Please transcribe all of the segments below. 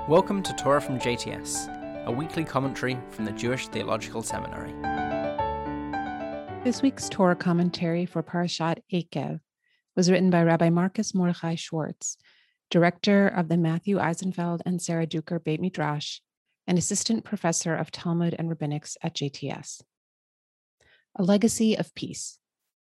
Welcome to Torah from JTS, a weekly commentary from the Jewish Theological Seminary. This week's Torah commentary for Parashat Eikev was written by Rabbi Marcus Mordechai Schwartz, director of the Matthew Eisenfeld and Sarah Duker Beit Midrash, and assistant professor of Talmud and Rabbinics at JTS. A legacy of peace.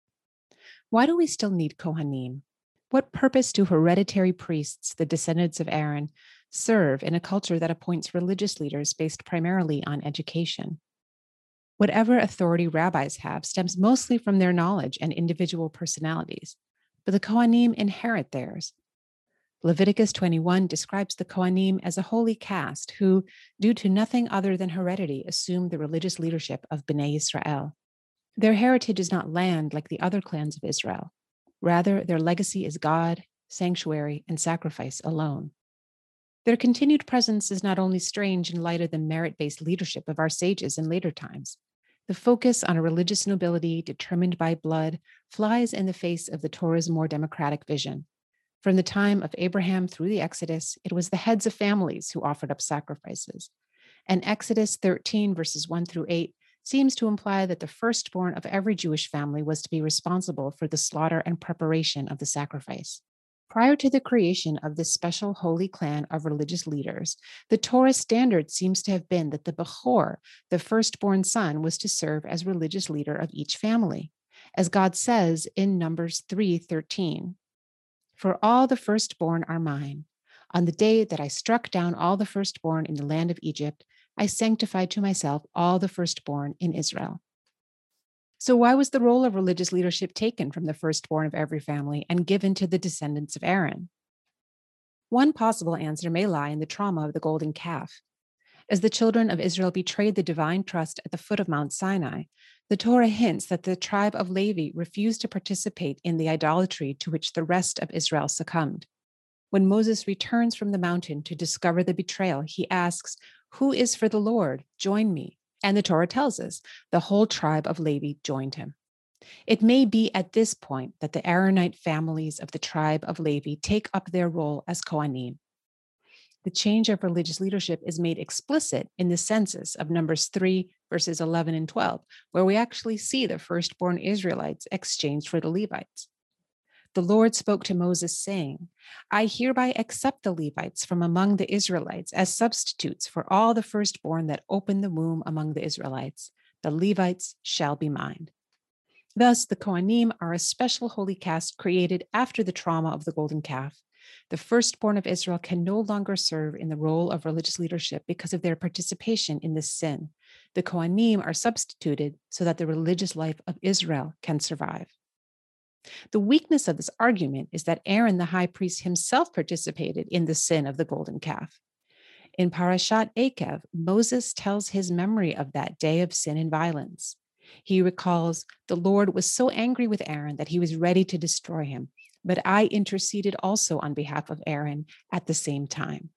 Why do we still need Kohanim? What purpose do hereditary priests, the descendants of Aaron, serve in a culture that appoints religious leaders based primarily on education? Whatever authority rabbis have stems mostly from their knowledge and individual personalities, but the Kohanim inherit theirs. Leviticus 21 describes the Kohanim as a holy caste who, due to nothing other than heredity, assumed the religious leadership of Bnei Israel. Their heritage is not land like the other clans of Israel. Rather, their legacy is God, sanctuary, and sacrifice alone. Their continued presence is not only strange in light of the merit-based leadership of our sages in later times. The focus on a religious nobility determined by blood flies in the face of the Torah's more democratic vision. From the time of Abraham through the Exodus, it was the heads of families who offered up sacrifices. And Exodus 13, verses 1 through 8, seems to imply that the firstborn of every Jewish family was to be responsible for the slaughter and preparation of the sacrifice. Prior to the creation of this special holy clan of religious leaders, the Torah standard seems to have been that the Bechor, the firstborn son, was to serve as religious leader of each family. As God says in Numbers 3:13, "For all the firstborn are mine. On the day that I struck down all the firstborn in the land of Egypt, I sanctified to myself all the firstborn in Israel." So why was the role of religious leadership taken from the firstborn of every family and given to the descendants of Aaron? One possible answer may lie in the trauma of the golden calf. As the children of Israel betrayed the divine trust at the foot of Mount Sinai, the Torah hints that the tribe of Levi refused to participate in the idolatry to which the rest of Israel succumbed. When Moses returns from the mountain to discover the betrayal, he asks, "Who is for the Lord? Join me." And the Torah tells us the whole tribe of Levi joined him. It may be at this point that the Aaronite families of the tribe of Levi take up their role as Kohanim. The change of religious leadership is made explicit in the census of Numbers 3, verses 11 and 12, where we actually see the firstborn Israelites exchanged for the Levites. The Lord spoke to Moses, saying, "I hereby accept the Levites from among the Israelites as substitutes for all the firstborn that open the womb among the Israelites. The Levites shall be mine." Thus, the Kohanim are a special holy caste created after the trauma of the golden calf. The firstborn of Israel can no longer serve in the role of religious leadership because of their participation in this sin. The Kohanim are substituted so that the religious life of Israel can survive. The weakness of this argument is that Aaron the high priest himself participated in the sin of the golden calf. In Parashat Eikev, Moses tells his memory of that day of sin and violence. He recalls, "The Lord was so angry with Aaron that he was ready to destroy him, but I interceded also on behalf of Aaron at the same time."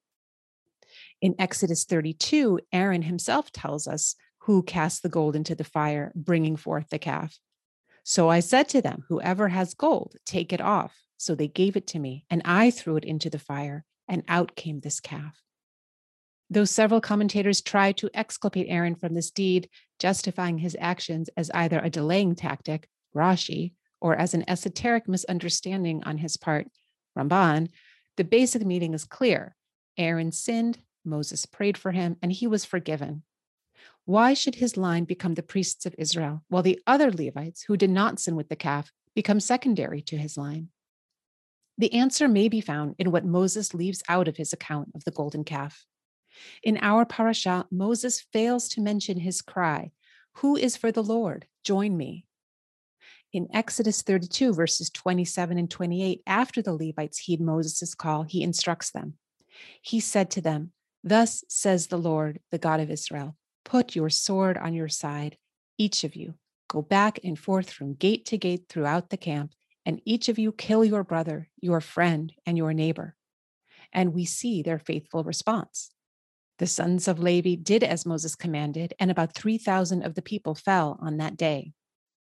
In Exodus 32, Aaron himself tells us who cast the gold into the fire, bringing forth the calf. "So I said to them, 'Whoever has gold, take it off.' So they gave it to me, and I threw it into the fire, and out came this calf." Though several commentators try to exculpate Aaron from this deed, justifying his actions as either a delaying tactic, Rashi, or as an esoteric misunderstanding on his part, Ramban, the basic meaning is clear. Aaron sinned, Moses prayed for him, and he was forgiven. Why should his line become the priests of Israel, while the other Levites, who did not sin with the calf, become secondary to his line? The answer may be found in what Moses leaves out of his account of the golden calf. In our parasha, Moses fails to mention his cry, "Who is for the Lord? Join me." In Exodus 32, verses 27 and 28, after the Levites heed Moses' call, he instructs them. He said to them, "Thus says the Lord, the God of Israel, put your sword on your side, each of you. Go back and forth from gate to gate throughout the camp, and each of you kill your brother, your friend, and your neighbor." And we see their faithful response. The sons of Levi did as Moses commanded, and about 3,000 of the people fell on that day.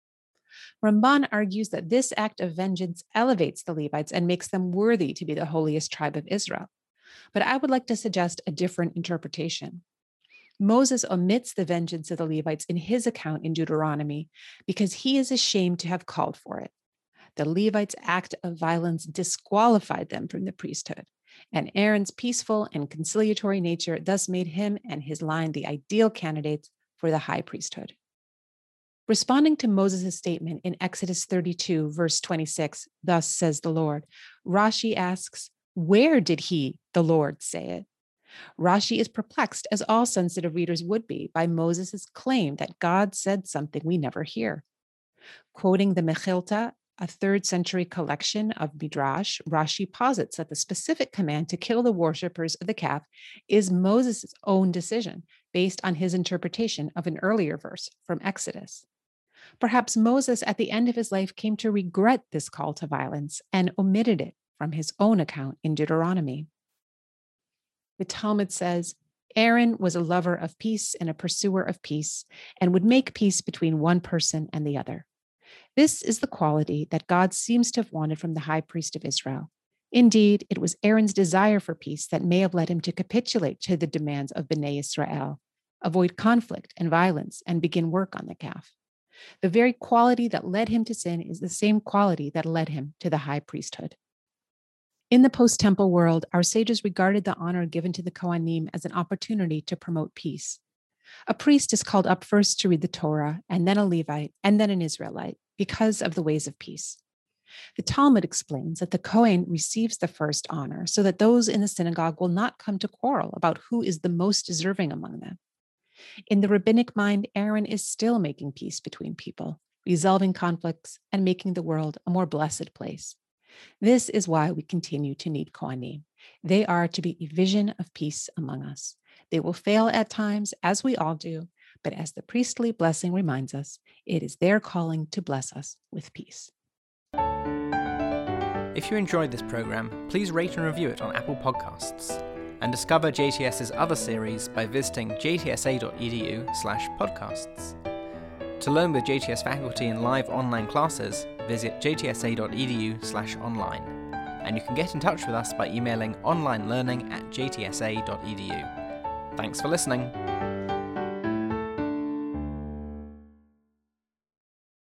Ramban argues that this act of vengeance elevates the Levites and makes them worthy to be the holiest tribe of Israel. But I would like to suggest a different interpretation. Moses omits the vengeance of the Levites in his account in Deuteronomy because he is ashamed to have called for it. The Levites' act of violence disqualified them from the priesthood, and Aaron's peaceful and conciliatory nature thus made him and his line the ideal candidates for the high priesthood. Responding to Moses' statement in Exodus 32, verse 26, thus says the Lord, Rashi asks, where did he, the Lord, say it? Rashi is perplexed, as all sensitive readers would be, by Moses' claim that God said something we never hear. Quoting the Mechilta, a 3rd century collection of Midrash, Rashi posits that the specific command to kill the worshippers of the calf is Moses' own decision, based on his interpretation of an earlier verse from Exodus. Perhaps Moses, at the end of his life, came to regret this call to violence and omitted it from his own account in Deuteronomy. The Talmud says, Aaron was a lover of peace and a pursuer of peace, and would make peace between one person and the other. This is the quality that God seems to have wanted from the high priest of Israel. Indeed, it was Aaron's desire for peace that may have led him to capitulate to the demands of Bnei Israel, avoid conflict and violence, and begin work on the calf. The very quality that led him to sin is the same quality that led him to the high priesthood. In the post-temple world, our sages regarded the honor given to the Kohanim as an opportunity to promote peace. A priest is called up first to read the Torah, and then a Levite, and then an Israelite, because of the ways of peace. The Talmud explains that the Kohen receives the first honor so that those in the synagogue will not come to quarrel about who is the most deserving among them. In the rabbinic mind, Aaron is still making peace between people, resolving conflicts, and making the world a more blessed place. This is why we continue to need Kohanim. They are to be a vision of peace among us. They will fail at times, as we all do, but as the priestly blessing reminds us, it is their calling to bless us with peace. If you enjoyed this program, please rate and review it on Apple Podcasts, and discover JTS's other series by visiting jtsa.edu/podcasts. To learn with JTS faculty in live online classes, visit jtsa.edu/online, and you can get in touch with us by emailing onlinelearning@jtsa.edu. Thanks for listening.